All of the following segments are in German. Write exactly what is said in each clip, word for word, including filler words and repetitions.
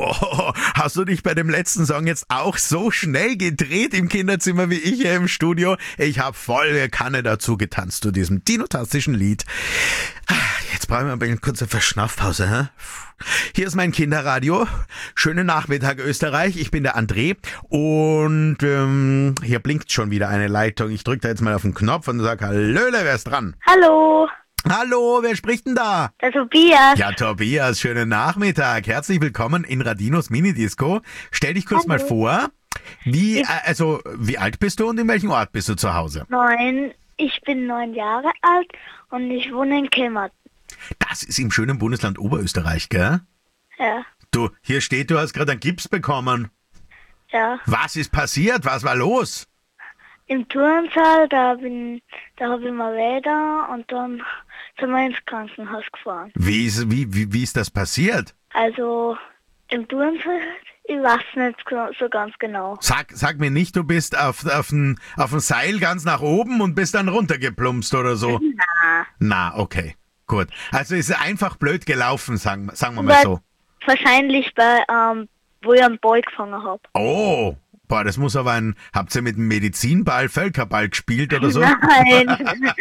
Boah, hast du dich bei dem letzten Song jetzt auch so schnell gedreht im Kinderzimmer wie ich hier im Studio? Ich habe volle Kanne dazu getanzt zu diesem dinotastischen Lied. Jetzt brauchen wir eine kurze Verschnaufpause. Hä? Hier ist mein Kinderradio. Schönen Nachmittag Österreich. Ich bin der André und ähm, hier blinkt schon wieder eine Leitung. Ich drücke da jetzt mal auf den Knopf und sage Hallöle, wer ist dran? Hallo, Hallo, wer spricht denn da? der Tobias. Ja, Tobias, schönen Nachmittag. Herzlich willkommen in Radinos Minidisco. Stell dich kurz Hallo. mal vor. Wie, äh, also, wie alt bist du und in welchem Ort bist du zu Hause? Neun. Ich bin neun Jahre alt und ich wohne in Kemmert. Das ist im schönen Bundesland Oberösterreich, gell? Ja, Du, hier steht, du hast gerade einen Gips bekommen. ja. Was ist passiert? Was war los? Im Turnsaal, da bin, da habe ich mal Räder und dann sind wir ins Krankenhaus gefahren. Wie ist, wie, wie, wie ist das passiert? Also im Turnsaal, ich weiß nicht so so ganz genau. Sag, sag mir nicht, du bist auf, auf, ein, auf ein Seil ganz nach oben und bist dann runtergeplumpst oder so. Na, Na, okay, gut. Also ist einfach blöd gelaufen, sagen, sagen wir mal Weil- so. wahrscheinlich bei, ähm, wo ich einen Ball gefangen habe. Oh, boah, das muss aber ein... Habt ihr mit dem Medizinball Völkerball gespielt oder so? Nein.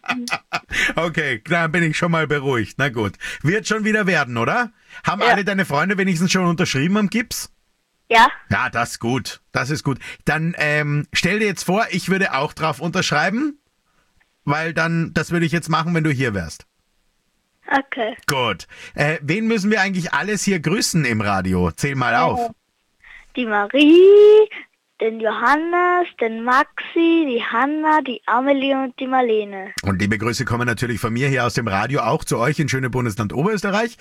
Okay, dann bin ich schon mal beruhigt. Na gut. Wird schon wieder werden, oder? Haben Ja. alle deine Freunde wenigstens schon unterschrieben am Gips? Ja, Ja, das ist gut. Das ist gut. Dann ähm, stell dir jetzt vor, ich würde auch drauf unterschreiben, weil dann, das würde ich jetzt machen, wenn du hier wärst. okay. Gut. Äh, wen müssen wir eigentlich alles hier grüßen im Radio? Zähl mal auf. Die Marie, den Johannes, den Maxi, die Hanna, die Amelie und die Marlene. Und liebe Grüße kommen natürlich von mir hier aus dem Radio auch zu euch in schöne Bundesland Oberösterreich.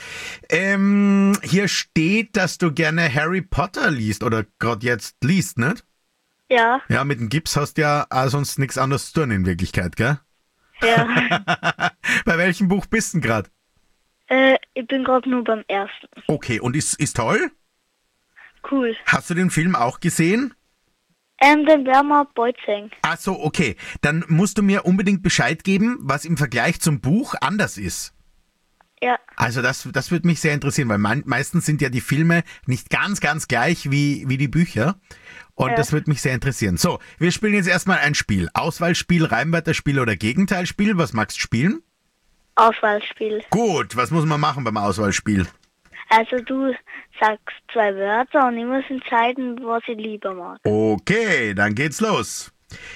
Ähm, hier steht, dass du gerne Harry Potter liest oder gerade jetzt liest, nicht? Ja, Ja, mit dem Gips hast du ja auch sonst nichts anderes zu tun in Wirklichkeit, gell? ja. Bei welchem Buch bist du denn gerade? äh, ich bin gerade nur beim ersten. Okay, und ist, ist toll? Cool. Hast du den Film auch gesehen? Ähm, den werden wir bald sehen. Ach so, okay. Dann musst du mir unbedingt Bescheid geben, was im Vergleich zum Buch anders ist. Ja, Also das, das würde mich sehr interessieren, weil man, meistens sind ja die Filme nicht ganz, ganz gleich wie, wie die Bücher. Und Ja. das würde mich sehr interessieren. So, wir spielen jetzt erstmal ein Spiel. Auswahlspiel, Reimwörterspiel oder Gegenteilspiel. Was magst du spielen? Auswahlspiel. Gut, was muss man machen beim Auswahlspiel? Also du sagst zwei Wörter und ich muss entscheiden, was ich lieber mag. Okay, dann geht's los.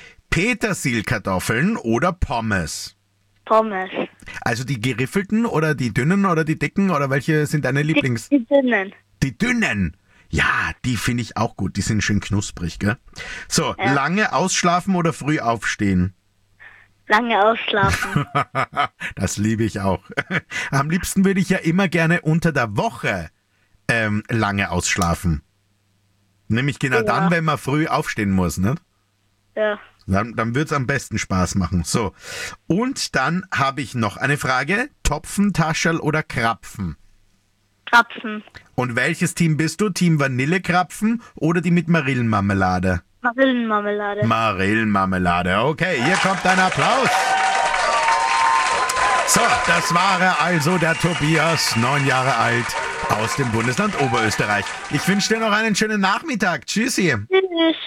Petersilkartoffeln oder Pommes? Pommes. Also die geriffelten oder die dünnen oder die dicken oder welche sind deine Lieblings... Die, die dünnen. Die dünnen. Ja, die finde ich auch gut. Die sind schön knusprig, gell? So, Ja. lange ausschlafen oder früh aufstehen? Lange ausschlafen. Das liebe ich auch. Am liebsten würde ich ja immer gerne unter der Woche ähm, lange ausschlafen. Nämlich genau Ja. dann, wenn man früh aufstehen muss, ne? Ja. Dann, dann wird's am besten Spaß machen. So. Und dann habe ich noch eine Frage. Topfen, Tascherl oder Krapfen? Krapfen. Und welches Team bist du? Team Vanillekrapfen oder die mit Marillenmarmelade? Marillenmarmelade. Marillenmarmelade. Okay, hier kommt dein Applaus. So, das war er also, der Tobias, neun Jahre alt, aus dem Bundesland Oberösterreich. Ich wünsche dir noch einen schönen Nachmittag. Tschüssi. Tschüss.